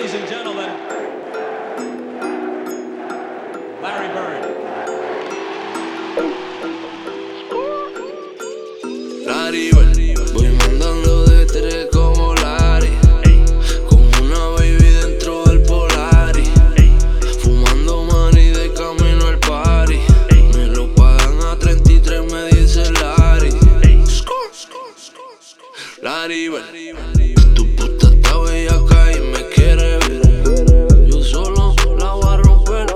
ladies and gentlemen, Larry Bird. Larry Bird, voy mandando de tres como Larry, con una baby dentro del Polari, fumando mani de camino al party. Me lo pagan a 33, me dice Larry. Larry Bird, tu puta está bella acá y me quiere ver. Yo solo la voy a romper.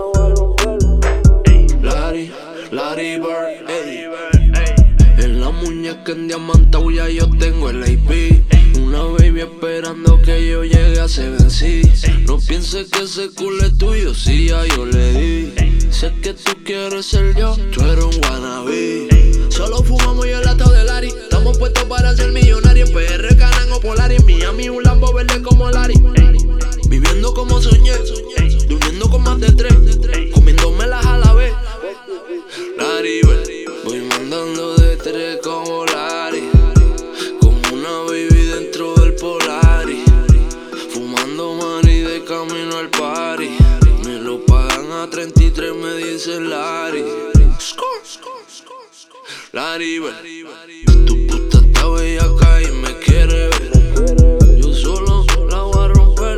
Larry Bird, ey. En la muñeca en diamantado ya yo tengo el IP. Una baby esperando que yo llegue a C. No pienses que ese culo es tuyo, si ya yo le di. Sé que tú quieres ser yo, tú eres un wannabe. Solo fumamos y el lata de Larry. Estamos puestos para ser millonarios. PR, Canan o Polari. En Miami un Lambo verde como Larry. Viviendo como soñé, durmiendo con más de tres, comiéndomelas a la vez. Larry Bird, voy mandando de tres como Larry, con una baby dentro del Polari, fumando mani de camino al party. Me lo pagan a 33, me dice Larry. Larry Bird, tu puta está bella acá y me quiere ver. Yo solo la voy a romper.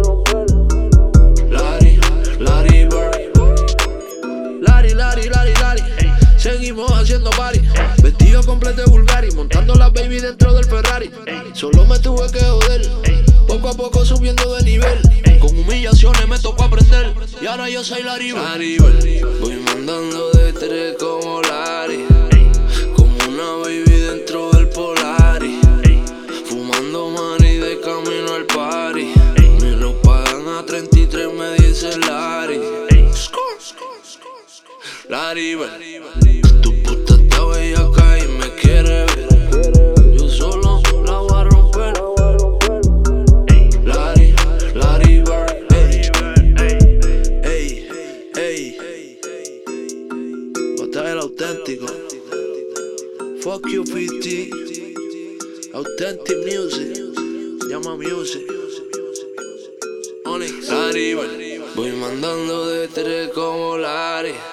Larry Bird, Larry. Seguimos haciendo party, vestido completo de Bulgari, montando la baby dentro del Ferrari. Solo me tuve que joder, poco a poco subiendo de nivel. Con humillaciones me tocó aprender, y ahora yo soy Larry Bird. Voy mandando de tres como Larry, con una baby dentro del Polari, fumando mani de camino al party. Me lo pagan a 33, me dice Larry. Larry Bird, tu puta está bella acá y me quiere ver. Yo solo la voy a romper. Larry Bird, ey. Otra vez el auténtico. Fuck you, PT. Authentic music. Llama music. Onyx. Larry Bird, voy mandando de tres como Larry.